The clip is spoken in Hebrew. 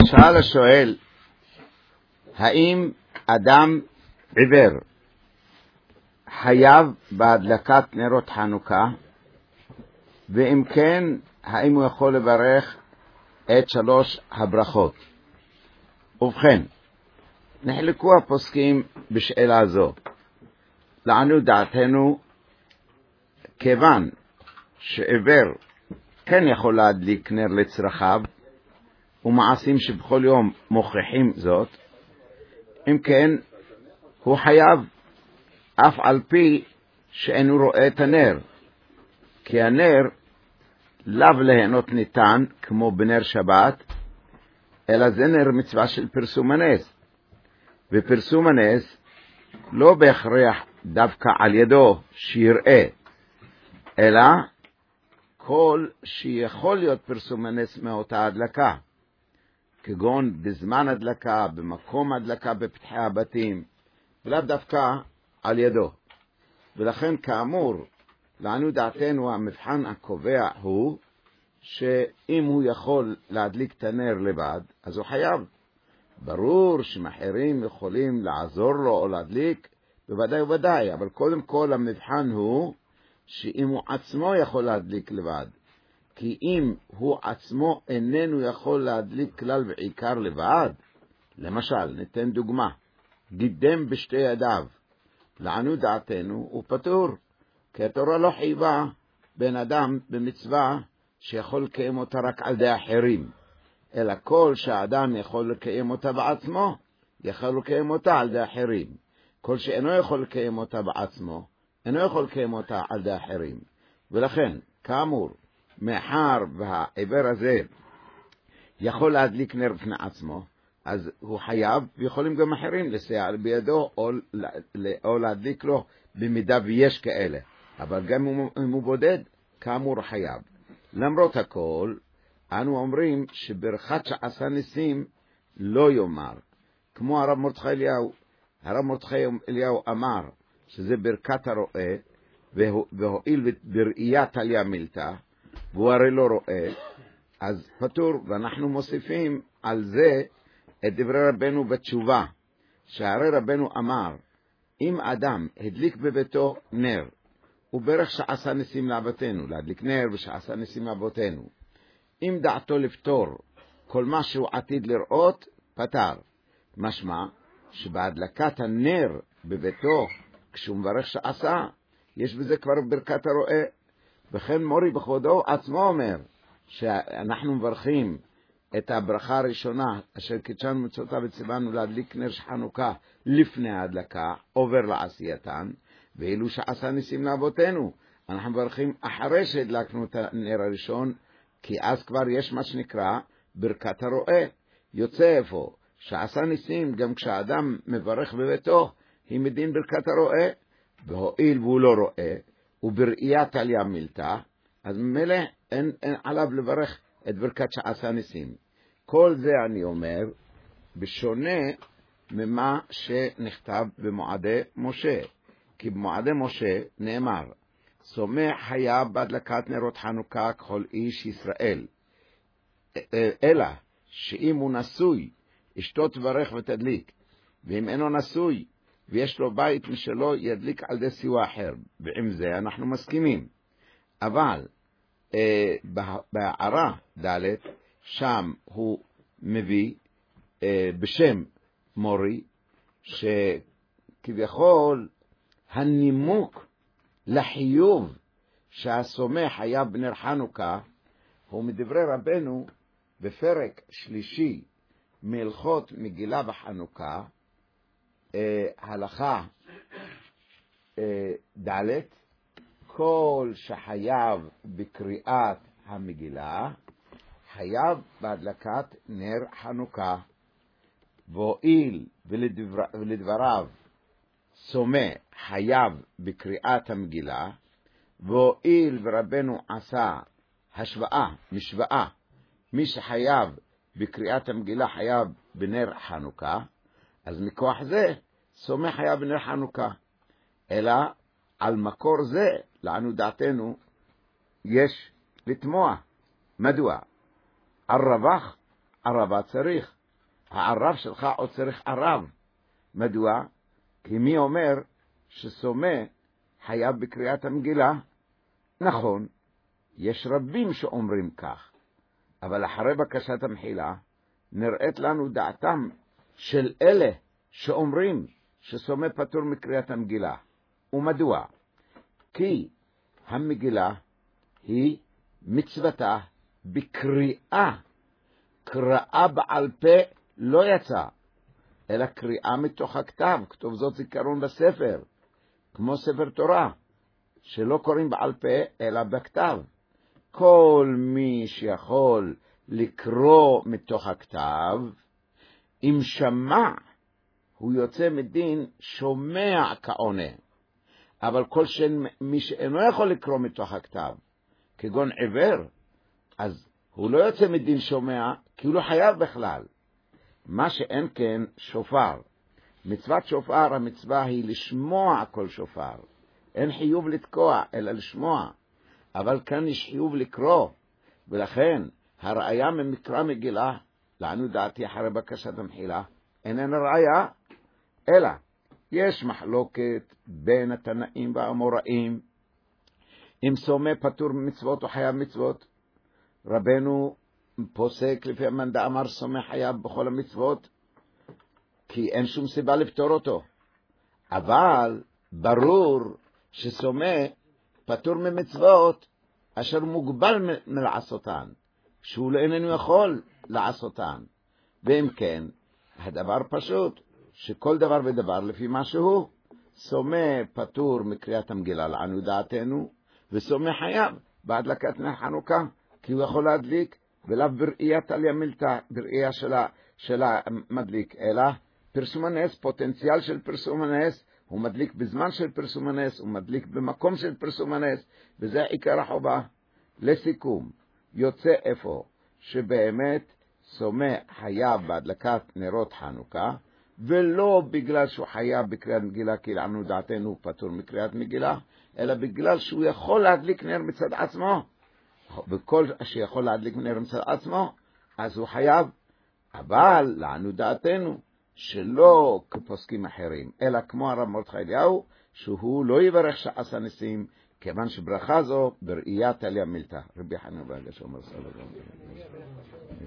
שאל השואל, האם אדם עיוור חייב בהדלקת נרות חנוכה, ואם כן, האם הוא יכול לברך את 3 הברכות? ובכן, נחלקו הפוסקים בשאלה זו. לעניות דעתנו, כיוון שעיוור כן יכול להדליק נר לצרכיו, ומעשים שבכל יום מוכיחים זאת, אם כן, הוא חייב, אף על פי שאינו רואה את הנר, כי הנר לאו ליהנות ניתן כמו בנר שבת, אלא זה נר מצווה של פרסום הנס, ופרסום הנס לא בהכרח דווקא על ידו שיראה, אלא כל שיכול להיות פרסום הנס מאותה הדלקה, כגון בזמן הדלקה, במקום הדלקה בפתחי הבתים, ולאו דווקא על ידו. ולכן כאמור, לעניות דעתנו המבחן הקובע הוא שאם הוא יכול להדליק את הנר לבד, אז הוא חייב. ברור שמאחרים יכולים לעזור לו או להדליק, בוודאי ובוודאי, אבל קודם כל המבחן הוא שאם הוא עצמו יכול להדליק לבד. כי אם הוא עצמו איננו יכול להדליק כלל ועיקר לבד, למשל, ניתן דוגמה, גידם בשתי ידיו, לעניות דעתנו הוא פטור, כי התורה לא חייבה בן אדם במצווה שיכול לקיים אותה רק על ידי אחרים, אלא כל שהאדם יכול לקיים אותה בעצמו, יכול לקיים אותה על ידי אחרים. כל שאינו יכול לקיים אותה בעצמו, אינו יכול לקיים אותה על ידי אחרים. ולכן, כאמור, מאחר והעיוור הזה יכול להדליק נר בפני עצמו, אז הוא חייב, ויכולים גם אחרים לסייע בידו או להדליק לו במידה ויש כאלה. אבל גם אם הוא בודד, כאמור חייב. למרות הכל, אנו אומרים שברכת שעשה ניסים לא יאמר, כמו הרב מרדכי אליהו. הרב מרדכי אליהו אמר שזה ברכת הרואה, והואיל בראיית עליה מילתא, והוא הרי לא רואה, אז פטור. ואנחנו מוסיפים על זה את דברי רבנו בתשובה, שהרי רבנו אמר, אם אדם הדליק בביתו נר, וברך שעשה ניסים לאבותינו, להדליק נר ושעשה ניסים לאבותינו, אם דעתו לפתור כל מה שהוא עתיד לראות, פטר. משמע שבהדלקת הנר בביתו, כשהוא מברך שעשה, יש בזה כבר ברכת הרואה. וכן מורי בכבודו עצמו אומר, שאנחנו מברכים את הברכה הראשונה, אשר קידשנו מצוותיו וציוונו להדליק נר חנוכה לפני ההדלקה, עובר לעשייתן, ואילו שעשה ניסים לאבותינו, אנחנו מברכים אחרי שהדלקנו את הנר הראשון, כי אז כבר יש מה שנקרא ברכת הרואה. יוצא איפה? שעשה ניסים, גם כשאדם מברך בביתו, היא מדין ברכת הרואה, והואיל והוא לא רואה, ובראיית עליה מילתא, אז ממילא אין עליו לברך את ברכת שעשה ניסים. כל זה אני אומר, בשונה ממה שנכתב במועדי משה. כי במועדי משה נאמר, סומך חייב בהדלקת נרות חנוכה ככל איש ישראל. אלא שאם הוא נשוי, אשתו תברך ותדליק, ואם אינו נשוי, ויש לו בית משלו, ידליק על ידי סיוע אחר. ועם זה אנחנו מסכימים. אבל בהערה ד' שם הוא מביא בשם מורי, שכביכול הנימוק לחיוב שהסומך היה בנר חנוכה, הוא מדברי רבנו בפרק שלישי מהלכות מגילה וחנוכה, הלכה ד', כל שחייב בקריאת המגילה, חייב בהדלקת נר חנוכה, והואיל ולדבריו סומה חייב בקריאת המגילה, והואיל ורבנו עשה השוואה, משוואה, מי שחייב בקריאת המגילה חייב בנר חנוכה, אז מכוח זה סומה חייב בנר חנוכה. אלא על מקור זה, לעניות דעתנו, יש לתמוע. מדוע? ערבך, ערבה צריך. הערב שלך עוד צריך ערב. מדוע? כי מי אומר שסומה חייב בקריאת המגילה? נכון, יש רבים שאומרים כך, אבל אחרי בקשת המחילה נראית לנו דעתם של אלה שאומרים שסומה פטור מקריאת המגילה. ומדוע? כי המגילה היא מצוותה בקריאה. קריאה בעל פה לא יצא, אלא קריאה מתוך הכתב. כתוב זאת זיכרון בספר, כמו ספר תורה, שלא קוראים בעל פה אלא בכתב. כל מי שיכול לקרוא מתוך הכתב, אם שמע, הוא יוצא מדין שומע כעונה. אבל כל מי שאינו יכול לקרוא מתוך הכתב, כגון עיוור, אז הוא לא יוצא מדין שומע, כי הוא לא חייב בכלל. מה שאין כן שופר. מצוות שופר, המצווה היא לשמוע כל שופר. אין חיוב לתקוע, אלא לשמוע. אבל כאן יש חיוב לקרוא. ולכן, הראיה ממקרא מגילה, לעניות דעתי אחרי בקשת המחילה, איננה ראיה, אלא יש מחלוקת בין התנאים והאמוראים, אם סומה פטור מצוות או חייב מצוות. רבנו פוסק לפי המאן דאמר סומה חייב בכל המצוות, כי אין שום סיבה לפטור אותו. אבל ברור שסומה פטור ממצוות אשר מוגבל מלעשותן, שהוא איננו יכול לעשותן. ואם כן, הדבר פשוט, שכל דבר ודבר לפי מה שהוא. סומה פטור מקריאת המגילה לעניות דעתנו, וסומה חייב בהדלקת נר חנוכה, כי הוא יכול להדליק, ולאו בראיית עליה מילתא, בראייה של המדליק, אלא פרסום הנס, פוטנציאל של פרסום הנס, הוא מדליק בזמן של פרסום הנס, הוא מדליק במקום של פרסום הנס, וזה עיקר החובה. לסיכום, יוצא איפה שבאמת סומה חייב בהדלקת נרות חנוכה, ולא בגלל שהוא חייב בקריאת מגילה, כי לעניות דעתנו הוא פטור מקריאת מגילה, אלא בגלל שהוא יכול להדליק נר מצד עצמו, וכל שיכול להדליק נר מצד עצמו, אז הוא חייב. אבל לעניות דעתנו שלא כפוסקים אחרים, אלא כמו הרב מרדכי אליהו, שהוא לא יברך שעשה ניסים, כיוון שברכה זו בראיית עליה מילתא. רבי חנינא בר הגשא אומר סלام.